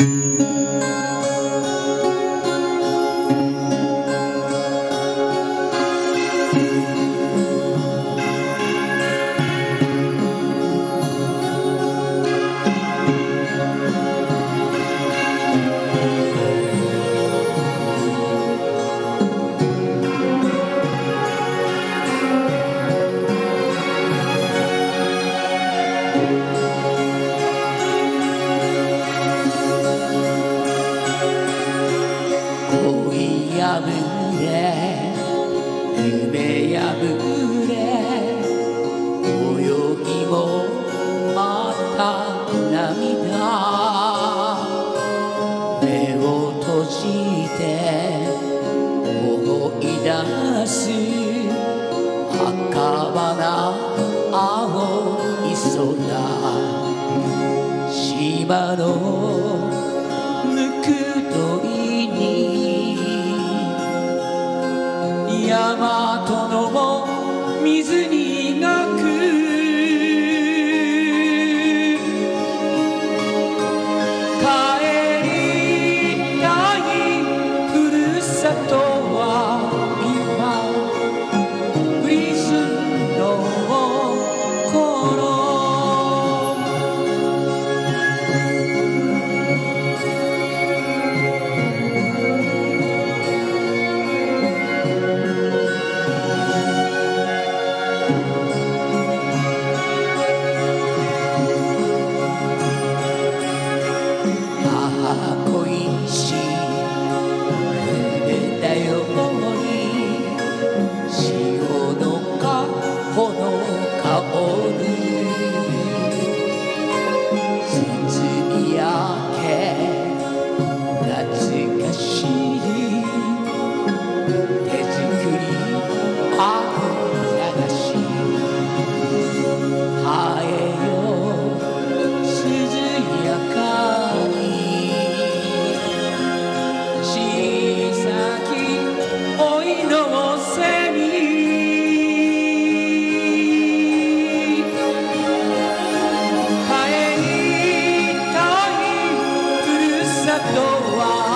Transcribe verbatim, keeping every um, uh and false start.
恋破れ夢破れ泳ぎもまた涙目を閉じて思い出す儚な青い空島のぬくどいに大和のも水にがく帰りたいふるさとは今降りしの頃恋しい船だより潮のかほの香る包み焼け懐かしい手作りあぶらがしはえよ涼やかとは